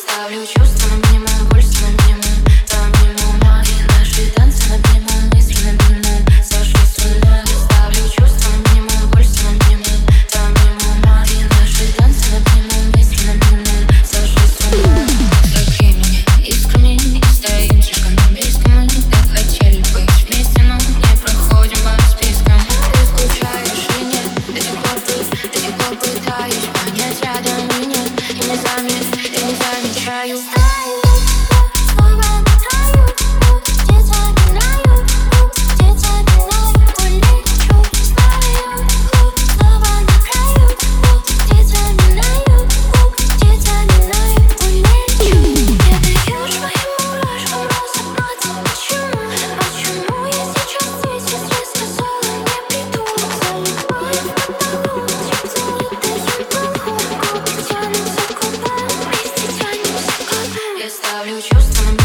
ставлю чувства на минимум, пульс на минимум, до минимума. И наши танцы на минимум, мысли на минимум, сажу с ума. Я ставлю чувства на минимум, пульс на минимум, до минимума. И наши танцы на минимум, мысли на минимум, сажу с ума. Такими искрами не стоим, слишком близко мы так хотели быть вместе, но не проходим по спискам. Ты скучаешь и нет, до сих пор пытаюсь понять, рядом и нет, и не замечаю. Я ставлю чувства на